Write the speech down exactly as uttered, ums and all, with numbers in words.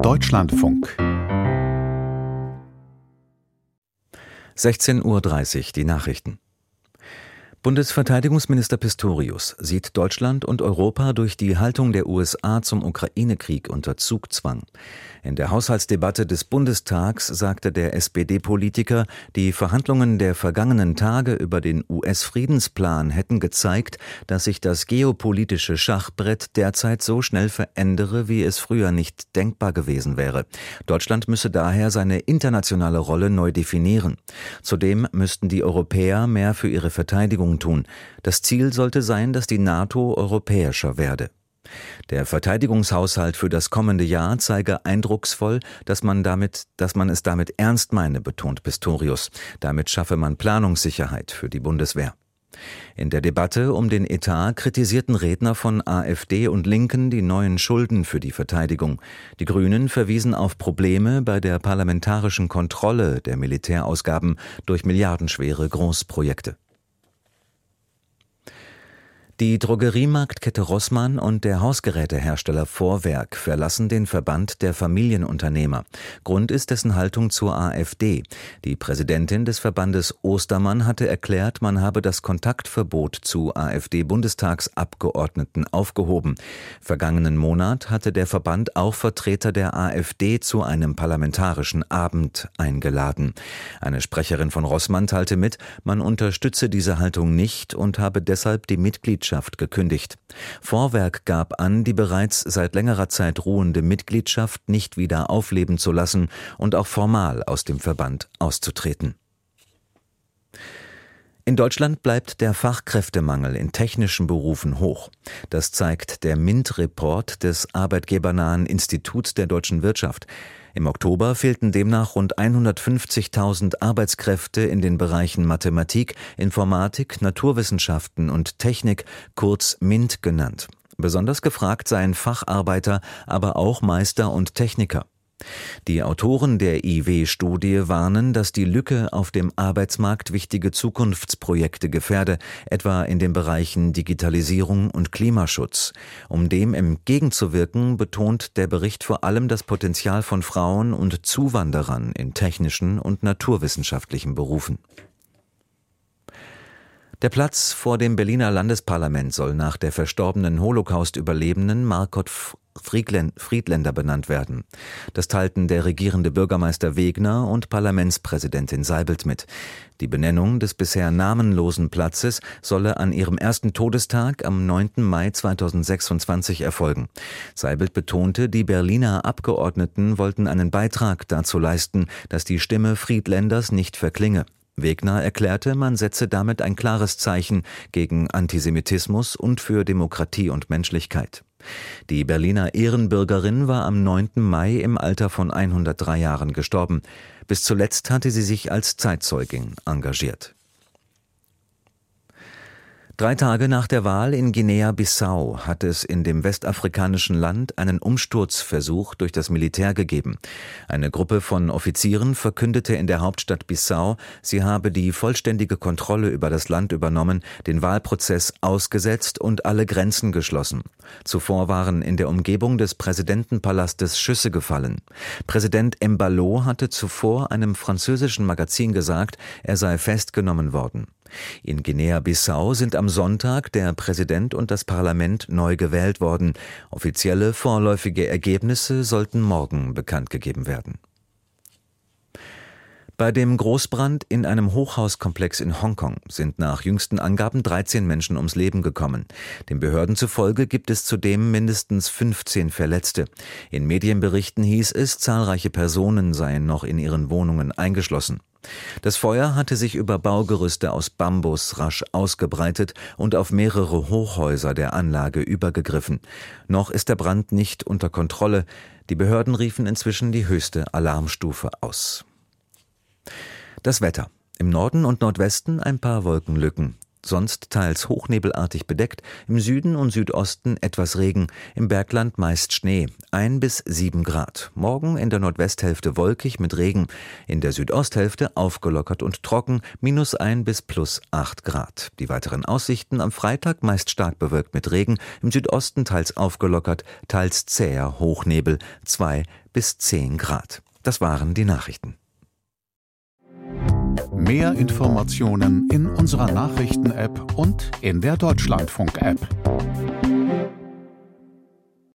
Deutschlandfunk. sechzehn Uhr dreißig, die Nachrichten. Bundesverteidigungsminister Pistorius sieht Deutschland und Europa durch die Haltung der U S A zum Ukraine-Krieg unter Zugzwang. In der Haushaltsdebatte des Bundestags sagte der S P D-Politiker, die Verhandlungen der vergangenen Tage über den U S-Friedensplan hätten gezeigt, dass sich das geopolitische Schachbrett derzeit so schnell verändere, wie es früher nicht denkbar gewesen wäre. Deutschland müsse daher seine internationale Rolle neu definieren. Zudem müssten die Europäer mehr für ihre Verteidigung tun. Das Ziel sollte sein, dass die NATO europäischer werde. Der Verteidigungshaushalt für das kommende Jahr zeige eindrucksvoll, dass man damit, dass man es damit ernst meine, betont Pistorius. Damit schaffe man Planungssicherheit für die Bundeswehr. In der Debatte um den Etat kritisierten Redner von AfD und Linken die neuen Schulden für die Verteidigung. Die Grünen verwiesen auf Probleme bei der parlamentarischen Kontrolle der Militärausgaben durch milliardenschwere Großprojekte. Die Drogeriemarktkette Rossmann und der Hausgerätehersteller Vorwerk verlassen den Verband der Familienunternehmer. Grund ist dessen Haltung zur AfD. Die Präsidentin des Verbandes Ostermann hatte erklärt, man habe das Kontaktverbot zu AfD-Bundestagsabgeordneten aufgehoben. Vergangenen Monat hatte der Verband auch Vertreter der AfD zu einem parlamentarischen Abend eingeladen. Eine Sprecherin von Rossmann teilte mit, man unterstütze diese Haltung nicht und habe deshalb die Mitgliedschaft gekündigt. Vorwerk gab an, die bereits seit längerer Zeit ruhende Mitgliedschaft nicht wieder aufleben zu lassen und auch formal aus dem Verband auszutreten. In Deutschland bleibt der Fachkräftemangel in technischen Berufen hoch. Das zeigt der MINT-Report des arbeitgebernahen Instituts der deutschen Wirtschaft. Im Oktober fehlten demnach rund hundertfünfzigtausend Arbeitskräfte in den Bereichen Mathematik, Informatik, Naturwissenschaften und Technik, kurz MINT genannt. Besonders gefragt seien Facharbeiter, aber auch Meister und Techniker. Die Autoren der I W-Studie warnen, dass die Lücke auf dem Arbeitsmarkt wichtige Zukunftsprojekte gefährde, etwa in den Bereichen Digitalisierung und Klimaschutz. Um dem entgegenzuwirken, betont der Bericht vor allem das Potenzial von Frauen und Zuwanderern in technischen und naturwissenschaftlichen Berufen. Der Platz vor dem Berliner Landesparlament soll nach der verstorbenen Holocaust-Überlebenden Margot Friedländer benannt werden. Das teilten der regierende Bürgermeister Wegner und Parlamentspräsidentin Seibelt mit. Die Benennung des bisher namenlosen Platzes solle an ihrem ersten Todestag am neunten Mai zweitausendsechsundzwanzig erfolgen. Seibelt betonte, die Berliner Abgeordneten wollten einen Beitrag dazu leisten, dass die Stimme Friedländers nicht verklinge. Wegner erklärte, man setze damit ein klares Zeichen gegen Antisemitismus und für Demokratie und Menschlichkeit. Die Berliner Ehrenbürgerin war am neunten Mai im Alter von hundertdrei Jahren gestorben. Bis zuletzt hatte sie sich als Zeitzeugin engagiert. Drei Tage nach der Wahl in Guinea-Bissau hat es in dem westafrikanischen Land einen Umsturzversuch durch das Militär gegeben. Eine Gruppe von Offizieren verkündete in der Hauptstadt Bissau, sie habe die vollständige Kontrolle über das Land übernommen, den Wahlprozess ausgesetzt und alle Grenzen geschlossen. Zuvor waren in der Umgebung des Präsidentenpalastes Schüsse gefallen. Präsident Embalo hatte zuvor einem französischen Magazin gesagt, er sei festgenommen worden. In Guinea-Bissau sind am Sonntag der Präsident und das Parlament neu gewählt worden. Offizielle vorläufige Ergebnisse sollten morgen bekannt gegeben werden. Bei dem Großbrand in einem Hochhauskomplex in Hongkong sind nach jüngsten Angaben dreizehn Menschen ums Leben gekommen. Den Behörden zufolge gibt es zudem mindestens fünfzehn Verletzte. In Medienberichten hieß es, zahlreiche Personen seien noch in ihren Wohnungen eingeschlossen. Das Feuer hatte sich über Baugerüste aus Bambus rasch ausgebreitet und auf mehrere Hochhäuser der Anlage übergegriffen. Noch ist der Brand nicht unter Kontrolle. Die Behörden riefen inzwischen die höchste Alarmstufe aus. Das Wetter. Im Norden und Nordwesten ein paar Wolkenlücken. sonst teils hochnebelartig bedeckt, im Süden und Südosten etwas Regen, im Bergland meist Schnee, ein bis sieben Grad. Morgen in der Nordwesthälfte wolkig mit Regen, in der Südosthälfte aufgelockert und trocken, minus ein bis plus acht Grad. Die weiteren Aussichten am Freitag meist stark bewölkt mit Regen, im Südosten teils aufgelockert, teils zäher Hochnebel, zwei bis zehn Grad. Das waren die Nachrichten. Mehr Informationen in unserer Nachrichten-App und in der Deutschlandfunk-App.